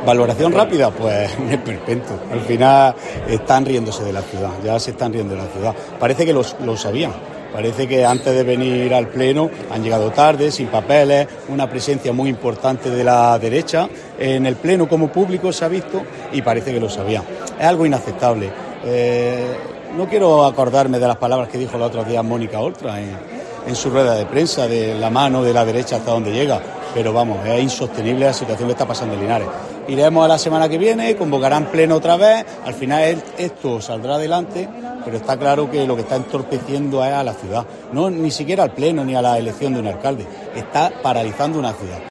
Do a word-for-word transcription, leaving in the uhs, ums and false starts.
Valoración rápida, pues un esperpento. Al final están riéndose de la ciudad, ya se están riendo de la ciudad. Parece que los, lo sabían. Parece que antes de venir al pleno han llegado tarde, sin papeles, una presencia muy importante de la derecha en el pleno como público se ha visto y parece que lo sabían. Es algo inaceptable. Eh, no quiero acordarme de las palabras que dijo el otro día Mónica Oltra en, en su rueda de prensa, de la mano de la derecha hasta donde llega, pero vamos, es insostenible la situación que está pasando en Linares. Iremos a la semana que viene, convocarán pleno otra vez, al final esto saldrá adelante, pero está claro que lo que está entorpeciendo es a la ciudad, no ni siquiera al pleno ni a la elección de un alcalde, está paralizando una ciudad.